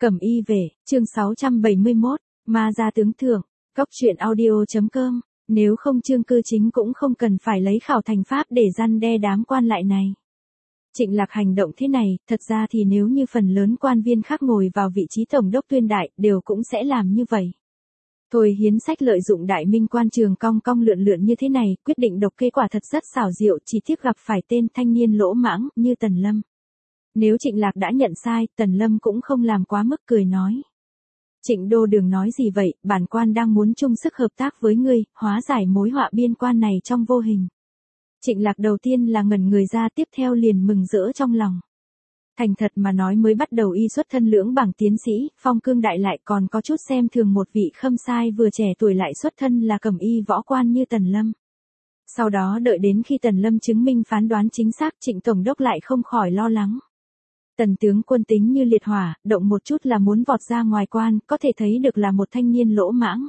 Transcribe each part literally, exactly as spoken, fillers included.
Cẩm y về, chương sáu trăm bảy mươi mốt, ma gia tướng thưởng, cóc truyện audio.com, nếu không Trương Cư Chính cũng không cần phải lấy khảo thành pháp để răn đe đám quan lại này. Trịnh Lạc hành động thế này, thật ra thì nếu như phần lớn quan viên khác ngồi vào vị trí tổng đốc tuyên đại, đều cũng sẽ làm như vậy. Thôi Hiến Sách lợi dụng đại minh quan trường cong cong lượn lượn như thế này, quyết định độc kê quả thật rất xảo diệu, chỉ tiếc gặp phải tên thanh niên lỗ mãng, như Tần Lâm. Nếu Trịnh Lạc đã nhận sai, Tần Lâm cũng không làm quá mức, cười nói. Trịnh đô đừng nói gì vậy, bản quan đang muốn chung sức hợp tác với ngươi, hóa giải mối họa biên quan này trong vô hình. Trịnh Lạc đầu tiên là ngẩn người ra, tiếp theo liền mừng rỡ trong lòng. Thành thật mà nói, mới bắt đầu y xuất thân lưỡng bảng tiến sĩ, phong cương đại lại còn có chút xem thường một vị khâm sai vừa trẻ tuổi lại xuất thân là cẩm y võ quan như Tần Lâm. Sau đó đợi đến khi Tần Lâm chứng minh phán đoán chính xác, Trịnh tổng đốc lại không khỏi lo lắng. Tần tướng quân tính như liệt hỏa, động một chút là muốn vọt ra ngoài quan, có thể thấy được là một thanh niên lỗ mãng.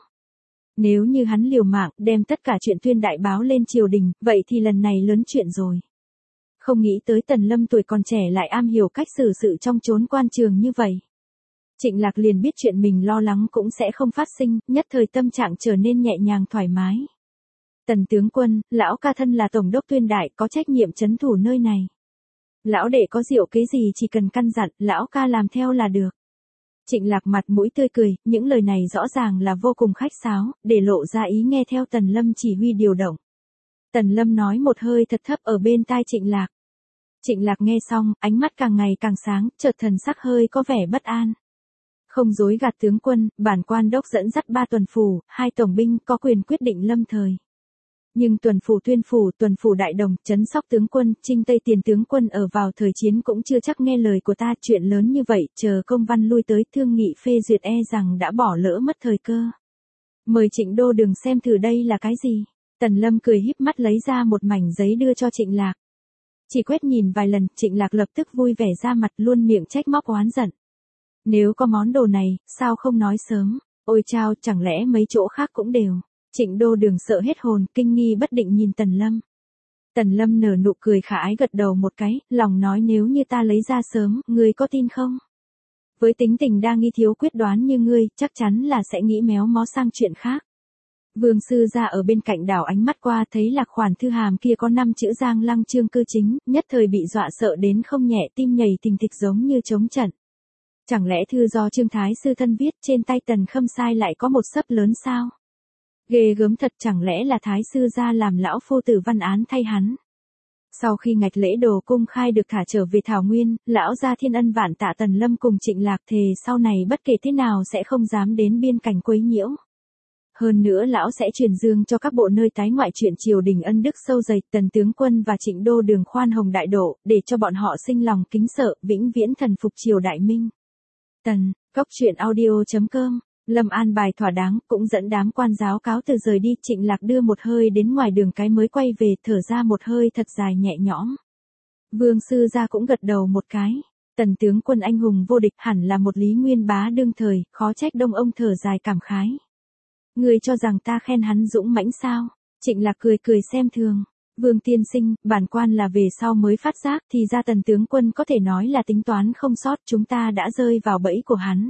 Nếu như hắn liều mạng, đem tất cả chuyện tuyên đại báo lên triều đình, vậy thì lần này lớn chuyện rồi. Không nghĩ tới Tần Lâm tuổi còn trẻ lại am hiểu cách xử sự trong chốn quan trường như vậy. Trịnh Lạc liền biết chuyện mình lo lắng cũng sẽ không phát sinh, nhất thời tâm trạng trở nên nhẹ nhàng thoải mái. Tần tướng quân, lão ca thân là tổng đốc tuyên đại, có trách nhiệm trấn thủ nơi này. Lão đệ có diệu kế gì chỉ cần căn dặn, lão ca làm theo là được. Trịnh Lạc mặt mũi tươi cười, những lời này rõ ràng là vô cùng khách sáo, để lộ ra ý nghe theo Tần Lâm chỉ huy điều động. Tần Lâm nói một hơi thật thấp ở bên tai Trịnh Lạc. Trịnh Lạc nghe xong, ánh mắt càng ngày càng sáng, chợt thần sắc hơi có vẻ bất an. Không dối gạt tướng quân, bản quan đốc dẫn dắt ba tuần phủ, hai tổng binh có quyền quyết định lâm thời. Nhưng tuần phủ tuyên phủ, tuần phủ đại đồng, trấn Sóc tướng quân, Trinh Tây tiền tướng quân ở vào thời chiến cũng chưa chắc nghe lời của ta, chuyện lớn như vậy, chờ công văn lui tới thương nghị phê duyệt e rằng đã bỏ lỡ mất thời cơ. Mời Trịnh đô đừng xem thử đây là cái gì. Tần Lâm cười híp mắt lấy ra một mảnh giấy đưa cho Trịnh Lạc. Chỉ quét nhìn vài lần, Trịnh Lạc lập tức vui vẻ ra mặt, luôn miệng trách móc oán giận. Nếu có món đồ này, sao không nói sớm, ôi chao, chẳng lẽ mấy chỗ khác cũng đều. Trịnh đô đường sợ hết hồn, kinh nghi bất định nhìn Tần Lâm. Tần Lâm nở nụ cười khả ái gật đầu một cái, lòng nói nếu như ta lấy ra sớm, ngươi có tin không? Với tính tình đa nghi thiếu quyết đoán như ngươi, chắc chắn là sẽ nghĩ méo mó sang chuyện khác. Vương sư ra ở bên cạnh đảo ánh mắt qua, thấy là khoản thư hàm kia có năm chữ Giang Lăng Trương Cư Chính, nhất thời bị dọa sợ đến không nhẹ, tim nhảy thình thịch giống như trống trận. Chẳng lẽ thư do Trương Thái sư thân viết, trên tay Tần Khâm sai lại có một xấp lớn sao? Ghê gớm thật, chẳng lẽ là Thái sư ra làm lão phu tử văn án thay hắn. Sau khi ngạch lễ đồ cung khai được thả trở về Thảo Nguyên, lão gia thiên ân vạn tạ Tần Lâm cùng Trịnh Lạc thề sau này bất kể thế nào sẽ không dám đến biên cảnh quấy nhiễu. Hơn nữa lão sẽ truyền dương cho các bộ nơi tái ngoại chuyện triều đình ân đức sâu dày, Tần tướng quân và Trịnh đô đường khoan hồng đại độ, để cho bọn họ sinh lòng kính sợ, vĩnh viễn thần phục triều đại minh. Tần, cóc truyện audio.com, Lâm an bài thỏa đáng, cũng dẫn đám quan giáo cáo từ rời đi. Trịnh Lạc đưa một hơi đến ngoài đường cái mới quay về, thở ra một hơi thật dài nhẹ nhõm. Vương sư gia cũng gật đầu một cái. Tần tướng quân anh hùng vô địch, hẳn là một Lý Nguyên bá đương thời, khó trách đông ông thở dài cảm khái. Ngươi cho rằng ta khen hắn dũng mãnh sao? Trịnh Lạc cười cười xem thường. Vương tiên sinh, bản quan là về sau mới phát giác, thì ra Tần tướng quân có thể nói là tính toán không sót, chúng ta đã rơi vào bẫy của hắn.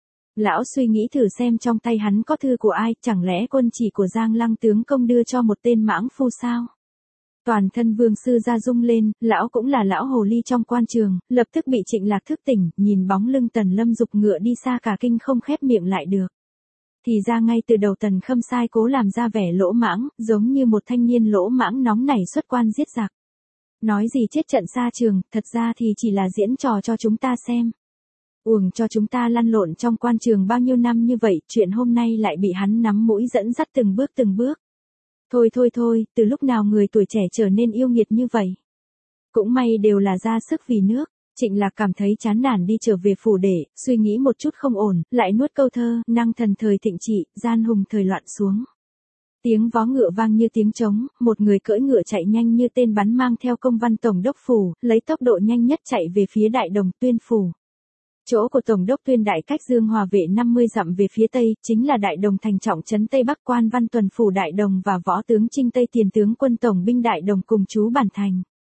Lão suy nghĩ thử xem trong tay hắn có thư của ai, chẳng lẽ quân chỉ của Giang Lăng tướng công đưa cho một tên mãng phu sao? Toàn thân Vương sư ra rung lên, lão cũng là lão hồ ly trong quan trường, lập tức bị Trịnh Lạc thức tỉnh, nhìn bóng lưng Tần Lâm dục ngựa đi xa cả kinh không khép miệng lại được. Thì ra ngay từ đầu Tần Khâm sai cố làm ra vẻ lỗ mãng, giống như một thanh niên lỗ mãng nóng nảy xuất quan giết giặc. Nói gì chết trận xa trường, thật ra thì chỉ là diễn trò cho chúng ta xem. Uổng cho chúng ta lăn lộn trong quan trường bao nhiêu năm như vậy, chuyện hôm nay lại bị hắn nắm mũi dẫn dắt từng bước từng bước. Thôi thôi thôi, từ lúc nào người tuổi trẻ trở nên yêu nghiệt như vậy? Cũng may đều là ra sức vì nước. Trịnh Lạc cảm thấy chán nản đi trở về phủ để, suy nghĩ một chút không ổn, lại nuốt câu thơ, năng thần thời thịnh trị, gian hùng thời loạn xuống. Tiếng vó ngựa vang như tiếng trống, một người cưỡi ngựa chạy nhanh như tên bắn mang theo công văn tổng đốc phủ, lấy tốc độ nhanh nhất chạy về phía đại đồng tuyên phủ. Chỗ của tổng đốc tuyên đại cách Dương Hòa vệ năm mươi dặm về phía tây, chính là đại đồng thành trọng trấn Tây Bắc. Quan văn tuần phủ đại đồng và võ tướng Trinh Tây tiền tướng quân tổng binh đại đồng cùng trú bản thành.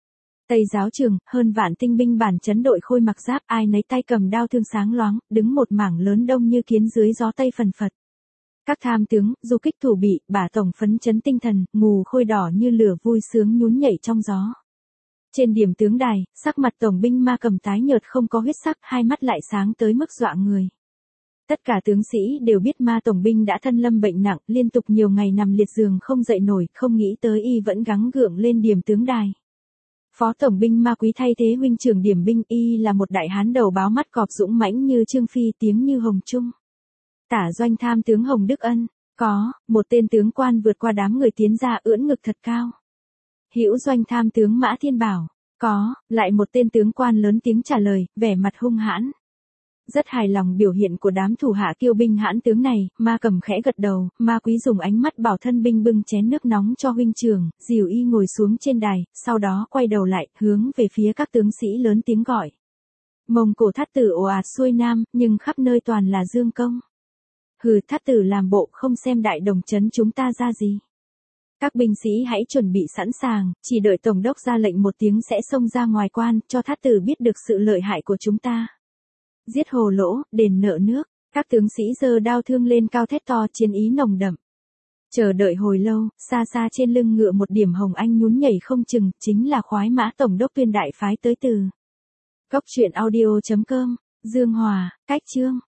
Tây giáo trường, hơn vạn tinh binh bản chấn đội khôi mặc giáp, ai nấy tay cầm đao thương sáng loáng, đứng một mảng lớn đông như kiến dưới gió tây phần phật. Các tham tướng, du kích thủ bị, bả tổng phấn chấn tinh thần, mù khôi đỏ như lửa vui sướng nhún nhảy trong gió. Trên điểm tướng đài, sắc mặt tổng binh Ma Cầm tái nhợt không có huyết sắc, hai mắt lại sáng tới mức dọa người. Tất cả tướng sĩ đều biết Ma tổng binh đã thân lâm bệnh nặng, liên tục nhiều ngày nằm liệt giường không dậy nổi, không nghĩ tới y vẫn gắng gượng lên điểm tướng đài. Phó tổng binh Ma Quý thay thế huynh trưởng điểm binh, y là một đại hán đầu báo mắt cọp dũng mãnh như Trương Phi, tiếng như hồng trung. Tả doanh tham tướng Hồng Đức Ân, có, một tên tướng quan vượt qua đám người tiến ra ưỡn ngực thật cao. Hữu doanh tham tướng Mã Thiên Bảo, có, lại một tên tướng quan lớn tiếng trả lời, vẻ mặt hung hãn. Rất hài lòng biểu hiện của đám thủ hạ kiêu binh hãn tướng này, Ma Cầm khẽ gật đầu, Ma Quý dùng ánh mắt bảo thân binh bưng chén nước nóng cho huynh trưởng, dìu y ngồi xuống trên đài, sau đó quay đầu lại, hướng về phía các tướng sĩ lớn tiếng gọi. Mông Cổ thát tử ồ ạt xuôi nam, nhưng khắp nơi toàn là dương công. Hừ, thát tử làm bộ không xem đại đồng trấn chúng ta ra gì. Các binh sĩ hãy chuẩn bị sẵn sàng, chỉ đợi tổng đốc ra lệnh một tiếng sẽ xông ra ngoài quan, cho thát tử biết được sự lợi hại của chúng ta. Giết hồ lỗ, đền nợ nước, các tướng sĩ giơ đao thương lên cao thét to, chiến ý nồng đậm. Chờ đợi hồi lâu, xa xa trên lưng ngựa một điểm hồng anh nhún nhảy không chừng, chính là khoái mã tổng đốc Tuyên đại phái tới từ. Cốc truyện audio chấm com, Dương Hòa, Cách Chương.